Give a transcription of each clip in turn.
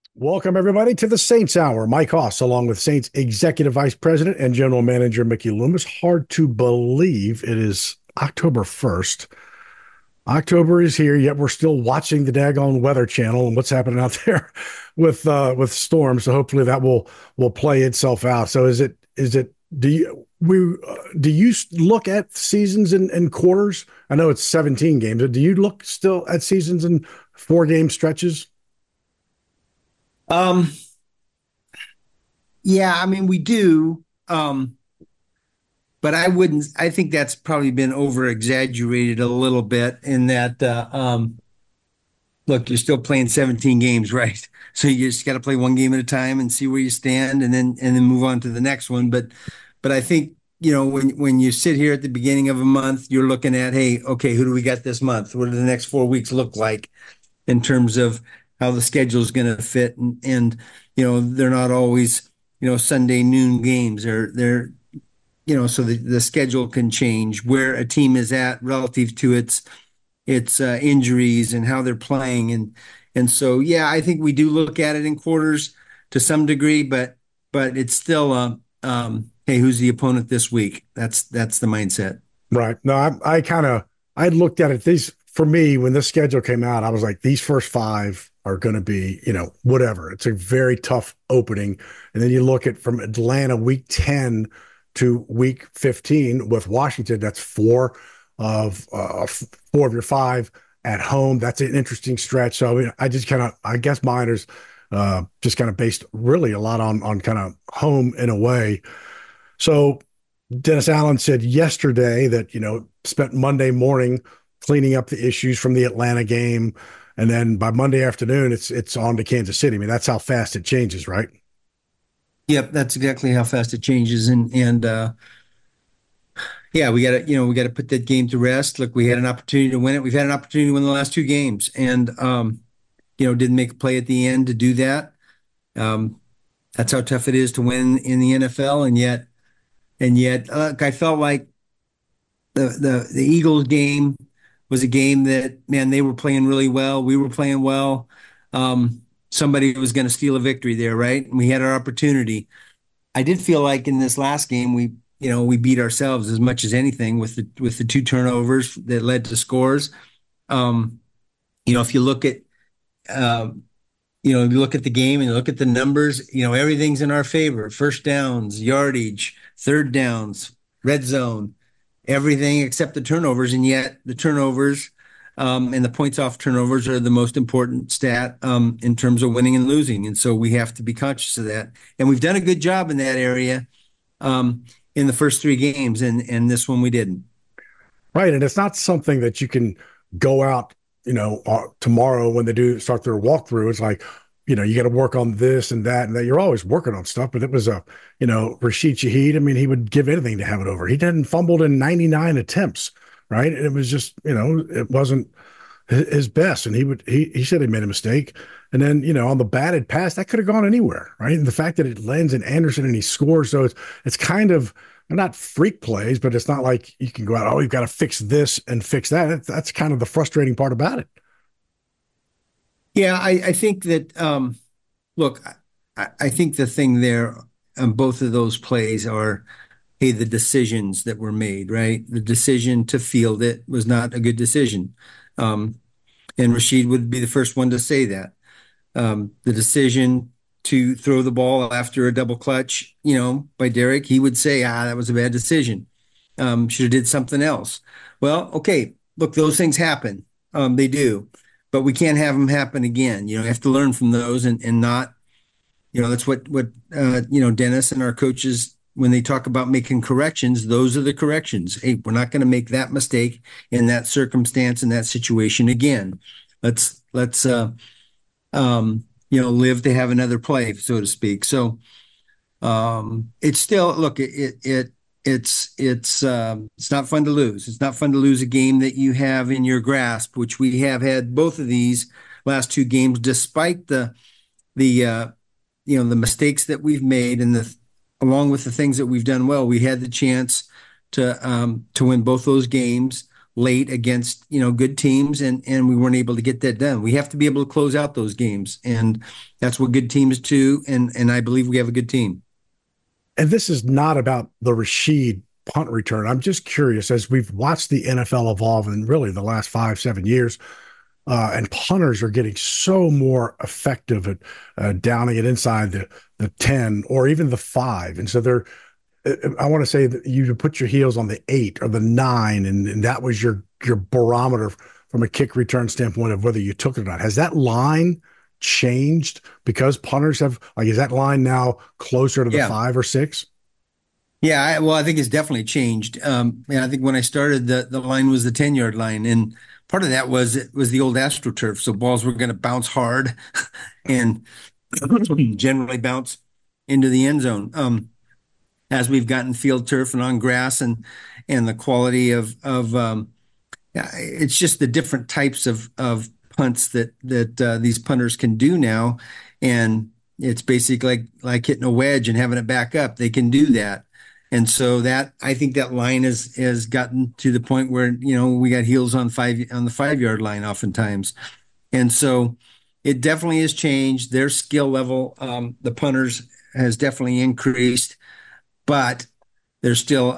Welcome, everybody, to the Saints Hour. Mike Hoss, along with Saints Executive Vice President and General Manager Mickey Loomis. Hard to believe it is October 1st. October is here, yet we're still watching the daggone Weather Channel and what's happening out there with storms. So hopefully that will play itself out. So do you look at seasons and quarters? I know it's 17 games, but do you look still at seasons and 4 game stretches? Um, yeah, I mean we do, but I think that's probably been over exaggerated a little bit in that look, you're still playing 17 games, right? So you just got to play one game at a time and see where you stand and then move on to the next one. But I think, when you sit here at the beginning of a month, you're looking at, hey, okay, who do we got this month? What do the next 4 weeks look like in terms of how the schedule is going to fit? And they're not always, Sunday noon games. So the schedule can change where a team is at relative to its injuries and how they're playing. And so, yeah, I think we do look at it in quarters to some degree, but it's still, hey, who's the opponent this week? That's the mindset. Right. No, I looked at it. These for me when this schedule came out, I was like, these first five are going to be, whatever. It's a very tough opening, and then you look at from Atlanta week 10 to week 15 with Washington. That's four of your five at home. That's an interesting stretch. So I mean, I guess mine is just kind of based really a lot on kind of home and away. So Dennis Allen said yesterday that, spent Monday morning cleaning up the issues from the Atlanta game. And then by Monday afternoon, it's on to Kansas City. I mean, that's how fast it changes, right? Yep, that's exactly how fast it changes. And yeah, we got to put that game to rest. Look, we had an opportunity to win it. We've had an opportunity to win the last two games, and didn't make a play at the end to do that. Um, that's how tough it is to win in the NFL, and yet, look, I felt like the Eagles game was a game that, man, they were playing really well. We were playing well. Somebody was going to steal a victory there, right? And we had our opportunity. I did feel like in this last game we beat ourselves as much as anything with the two turnovers that led to scores. Um, if um, you look at the game and you look at the numbers, everything's in our favor. First downs, yardage, third downs, red zone, everything except the turnovers, and yet the turnovers and the points off turnovers are the most important stat in terms of winning and losing. And so we have to be conscious of that. And we've done a good job in that area in the first three games, and this one we didn't. Right. And it's not something that you can go out, tomorrow when they do start their walkthrough. It's like, you got to work on this and that and that. You're always working on stuff, but it was Rashid Shaheed. I mean, he would give anything to have it over. He hadn't fumbled in 99 attempts, right? And it was just, it wasn't his best. And he said he made a mistake. And then, on the batted pass, that could have gone anywhere, right? And the fact that it lands in Anderson and he scores, so it's kind of not freak plays, but it's not like you can go out, oh, you've got to fix this and fix that. That's kind of the frustrating part about it. Yeah, I think that look, I think the thing there on both of those plays are, hey, the decisions that were made, right? The decision to field it was not a good decision. Um, and Rashid would be the first one to say that. The decision to throw the ball after a double clutch, by Derek, he would say, that was a bad decision. Should have did something else. Well, okay, look, those things happen. They do, but we can't have them happen again. You have to learn from those and not, that's what Dennis and our coaches, when they talk about making corrections, those are the corrections. Hey, we're not going to make that mistake in that circumstance, in that situation again. Let's live to have another play, so to speak. So it's still, look, it's not fun to lose. It's not fun to lose a game that you have in your grasp, which we have had both of these last two games, despite the mistakes that we've made and the along with the things that we've done well. We had the chance to win both those games. late against, good teams, and we weren't able to get that done. We have to be able to close out those games, and that's what good teams do. And I believe we have a good team. And this is not about the Rashid punt return. I'm just curious, as we've watched the NFL evolve in really the last 5, 7 years, and punters are getting so more effective at downing it inside the 10 or even the 5. And so I want to say that you put your heels on the 8 or the 9, and that was your barometer from a kick return standpoint of whether you took it or not. Has that line changed because punters have, like, is that line now closer to the 5 or 6? Yeah, well, I think it's definitely changed. I think when I started, the line was the 10-yard line, and part of that was it was the old AstroTurf, so balls were going to bounce hard and generally bounce into the end zone. As we've gotten field turf and on grass, and the quality of it's just the different types of punts that these punters can do now, and it's basically like hitting a wedge and having it back up. They can do that. And so that, I think that line has gotten to the point where, we got heels on the 5-yard line oftentimes. And so it definitely has changed. Their skill level, the punters, has definitely increased, but there's still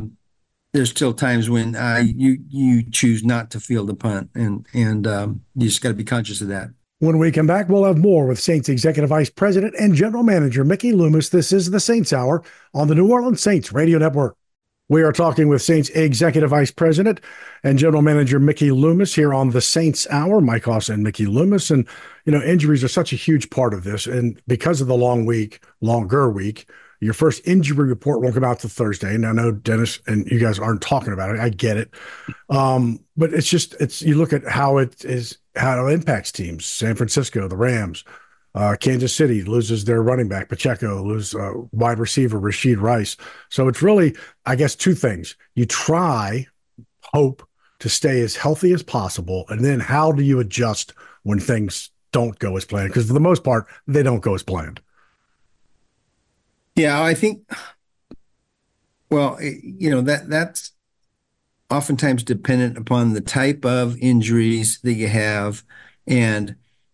times when you choose not to field a punt, and you just got to be conscious of that. When we come back, we'll have more with Saints Executive Vice President and General Manager Mickey Loomis. This is the Saints Hour on the New Orleans Saints Radio Network. We are talking with Saints Executive Vice President and General Manager Mickey Loomis here on the Saints Hour. Mike Hoss and Mickey Loomis. And, injuries are such a huge part of this. And because of the longer week, your first injury report won't come out till Thursday. And I know Dennis and you guys aren't talking about it. I get it. But you look at how it impacts teams. San Francisco, the Rams, Kansas City loses their running back, Pacheco, wide receiver, Rashid Rice. So it's really, I guess, two things. You hope to stay as healthy as possible. And then how do you adjust when things don't go as planned? Because for the most part, they don't go as planned. Yeah, I think, well, that's oftentimes dependent upon the type of injuries that you have and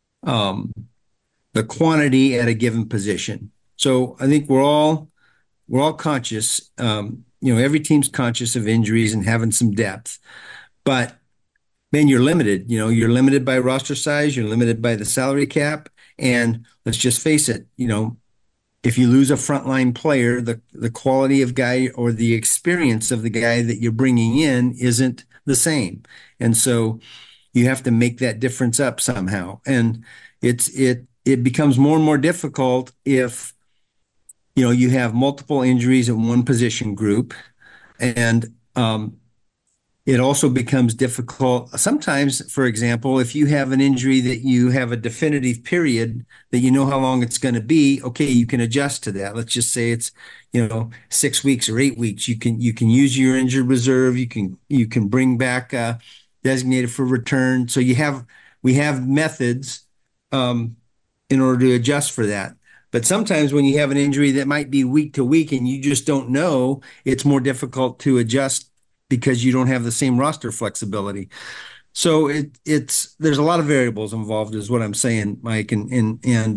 the quantity at a given position. So I think we're all conscious. Every team's conscious of injuries and having some depth, but man, you're limited. You're limited by roster size. You're limited by the salary cap, and let's just face it. If you lose a frontline player, the quality of guy or the experience of the guy that you're bringing in isn't the same. And so you have to make that difference up somehow. And it becomes more and more difficult if, you have multiple injuries in one position group. And it also becomes difficult sometimes, for example, if you have an injury that you have a definitive period that you know how long it's going to be, okay, you can adjust to that. Let's just say it's, 6 weeks or 8 weeks. You can use your injured reserve. You can bring back designated for return. So we have methods in order to adjust for that. But sometimes when you have an injury that might be week to week and you just don't know, it's more difficult to adjust because you don't have the same roster flexibility. So there's a lot of variables involved, is what I'm saying, Mike, and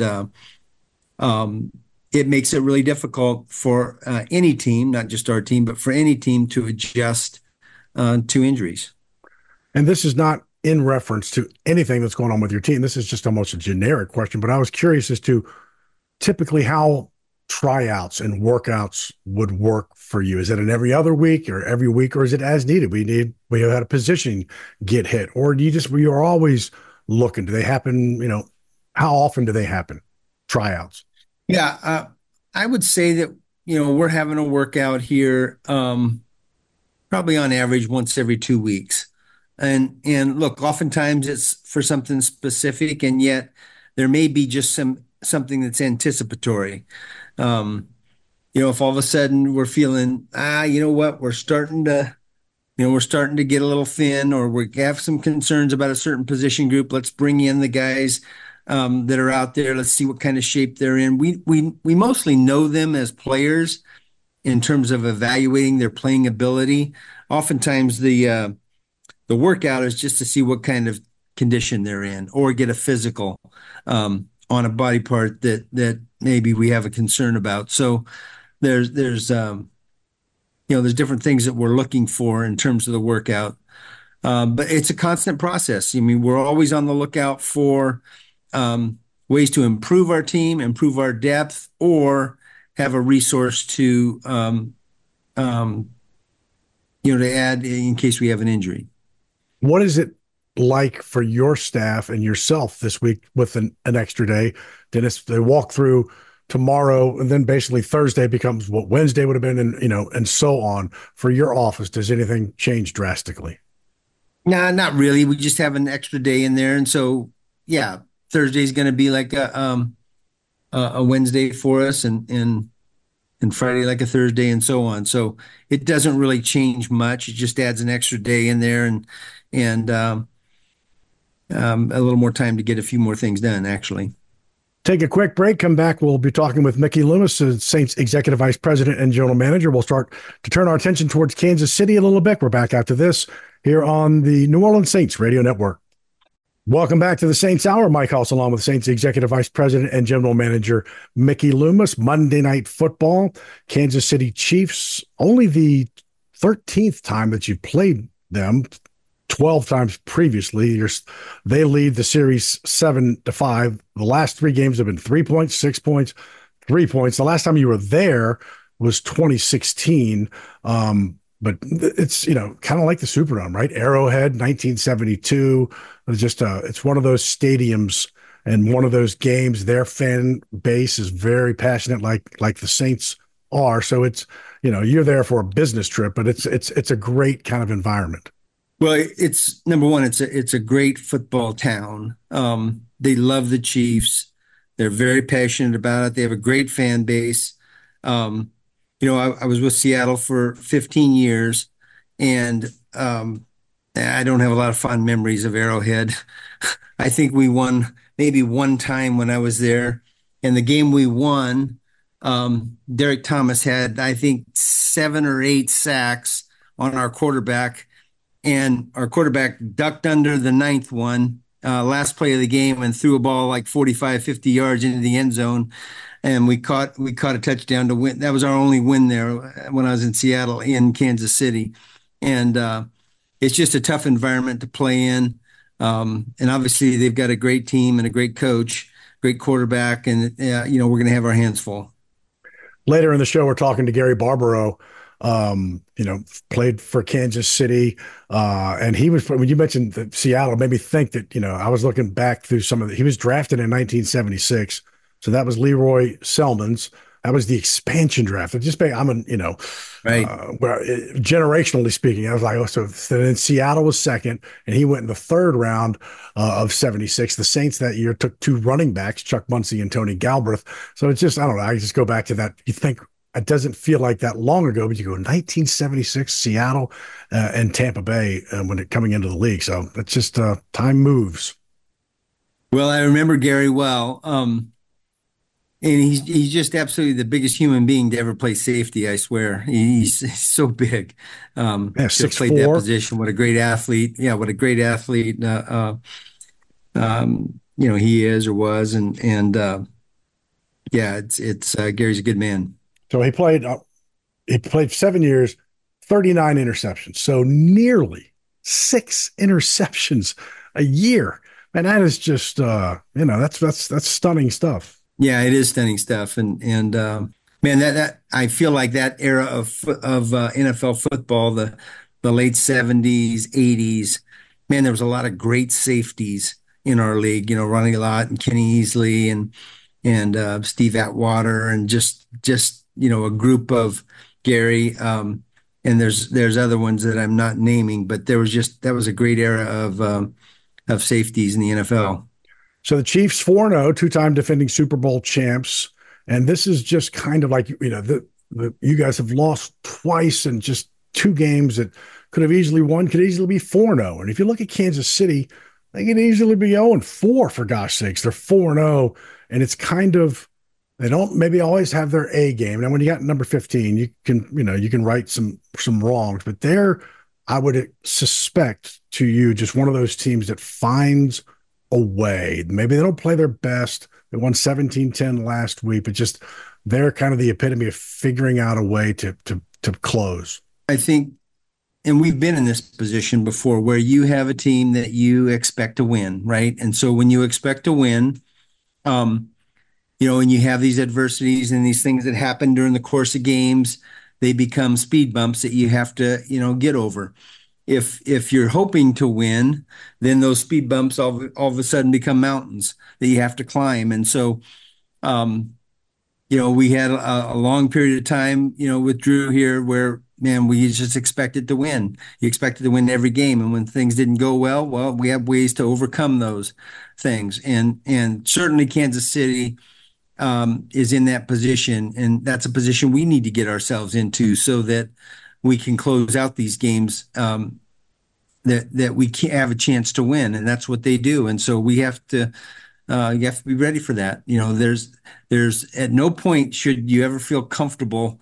it makes it really difficult for any team, not just our team, but for any team to adjust to injuries. And this is not in reference to anything that's going on with your team. This is just almost a generic question, but I was curious as to typically how tryouts and workouts would work for you. Is it an every other week or every week, or is it as needed? We have had a position get hit, or do you're always looking? Do they happen? How often do they happen? Tryouts. Yeah. I would say that, we're having a workout here, probably on average once every 2 weeks. And look, oftentimes it's for something specific, and yet there may be just something that's anticipatory. If all of a sudden we're feeling, we're starting to get a little thin, or we have some concerns about a certain position group. Let's bring in the guys that are out there. Let's see what kind of shape they're in. We mostly know them as players in terms of evaluating their playing ability. Oftentimes the The workout is just to see what kind of condition they're in, or get a physical on a body part that maybe we have a concern about. So there's there's different things that we're looking for in terms of the workout. But it's a constant process. I mean, we're always on the lookout for ways to improve our team, improve our depth, or have a resource to um, to add in case we have an injury. What is it like for your staff and yourself this week with an extra day? Dennis, they walk through tomorrow, and then basically Thursday becomes what Wednesday would have been, and and so on. For your office, does anything change drastically? Nah, not really. We just have an extra day in there, and so yeah, Thursday's going to be like a Wednesday for us, and Friday like a Thursday, and so on. So it doesn't really change much. It just adds an extra day in there, and a little more time to get a few more things done, actually. Take a quick break. Come back. We'll be talking with Mickey Loomis, the Saints Executive Vice President and General Manager. We'll start to turn our attention towards Kansas City a little bit. We're back after this here on the New Orleans Saints Radio Network. Welcome back to the Saints Hour. Mike House, along with Saints Executive Vice President and General Manager Mickey Loomis. Monday Night Football, Kansas City Chiefs. Only the 13th time that you played them. 12 times previously. They lead the series 7-5. The last three games have been 3 points, 6 points, 3 points. The last time you were there was 2016. But it's, kind of like the Superdome, right? Arrowhead, 1972. It's just it's one of those stadiums and one of those games. Their fan base is very passionate, like the Saints are. So it's, you're there for a business trip, but it's a great kind of environment. Well, it's number one, it's a great football town. They love the Chiefs. They're very passionate about it. They have a great fan base. I was with Seattle for 15 years, and I don't have a lot of fond memories of Arrowhead. I think we won maybe one time when I was there, and the game we won, Derek Thomas had, I think, 7 or 8 sacks on our quarterback, and our quarterback ducked under the ninth one, last play of the game, and threw a ball like 45, 50 yards into the end zone. And we caught a touchdown to win. That was our only win there when I was in Seattle, in Kansas City. And it's just a tough environment to play in. And obviously they've got a great team and a great coach, great quarterback, and we're going to have our hands full. Later in the show, we're talking to Gary Barbaro, played for Kansas City. And he was, when you mentioned Seattle, it made me think that, I was looking back through he was drafted in 1976. So that was Leroy Selmans. That was the expansion draft. It just, Right. Generationally speaking, I was like, so then Seattle was second, and he went in the third round of 76. The Saints that year took 2 running backs, Chuck Muncie and Tony Galbraith. So it's just, I don't know. I just go back to that. You think it doesn't feel like that long ago, but you go 1976, Seattle and Tampa Bay when it coming into the league. So it's just time moves. Well, I remember Gary well. And he's just absolutely the biggest human being to ever play safety. I swear, he's so big. Yeah, To 6'4". play that position. What a great athlete! Yeah, what a great athlete. He is or was, and yeah, it's Gary's a good man. So he played 7 years, 39 interceptions. So nearly 6 interceptions a year. And that is just that's stunning stuff. Yeah, it is stunning stuff, and man, that I feel like that era of NFL football, the late '70s, '80s, man, there was a lot of great safeties in our league. Ronnie Lott and Kenny Easley and Steve Atwater, and just a group of Gary. And there's other ones that I'm not naming, but that was a great era of safeties in the NFL. So the Chiefs 4-0, 2-time defending Super Bowl champs. And this is just kind of like, you guys have lost twice in just 2 games that could have easily won, could easily be 4-0. And if you look at Kansas City, they could easily be 0-4, for gosh sakes. They're 4-0. And it's kind of, they don't maybe always have their A game. Now, when you got number 15, you can right some wrongs, but they're I would suspect to you just one of those teams that finds a way. Maybe they don't play their best. They won 17-10 last week, but just they're kind of the epitome of figuring out a way to close. I think, and we've been in this position before where you have a team that you expect to win, right? And so when you expect to win, um, and you have these adversities and these things that happen during the course of games, they become speed bumps that you have to, get over. If you're hoping to win, then those speed bumps all of a sudden become mountains that you have to climb. And so, um, we had a long period of time, with Drew here where, man, we just expected to win. You expected to win every game. And when things didn't go well, we have ways to overcome those things. And certainly Kansas City is in that position. And that's a position we need to get ourselves into so that we can close out these games that we can have a chance to win. And that's what they do. And so we have to, you have to be ready for that. There's at no point should you ever feel comfortable,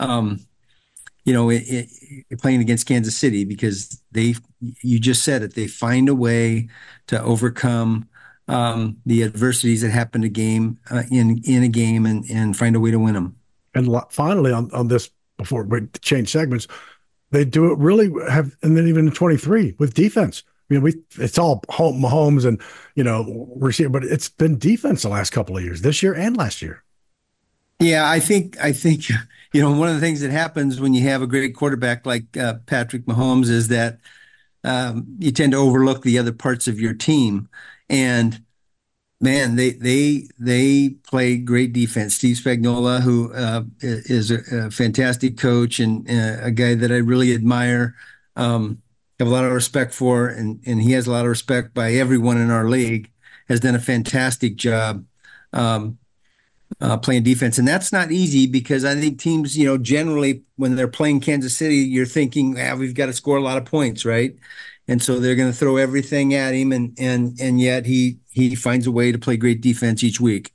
playing against Kansas City because you just said it, they find a way to overcome the adversities that happen in a game and find a way to win them. And finally, on this, before we change segments, they do it really have, and then even in 23 with defense. It's all Mahomes and receiver, but it's been defense the last couple of years, this year and last year. Yeah, I think one of the things that happens when you have a great quarterback like Patrick Mahomes is that you tend to overlook the other parts of your team, and man, they play great defense. Steve Spagnuolo, who is a fantastic coach and a guy that I really admire, have a lot of respect for, and he has a lot of respect by everyone in our league, has done a fantastic job playing defense. And that's not easy because I think teams, generally when they're playing Kansas City, you're thinking, we've got to score a lot of points, right? And so they're going to throw everything at him, and yet he finds a way to play great defense each week.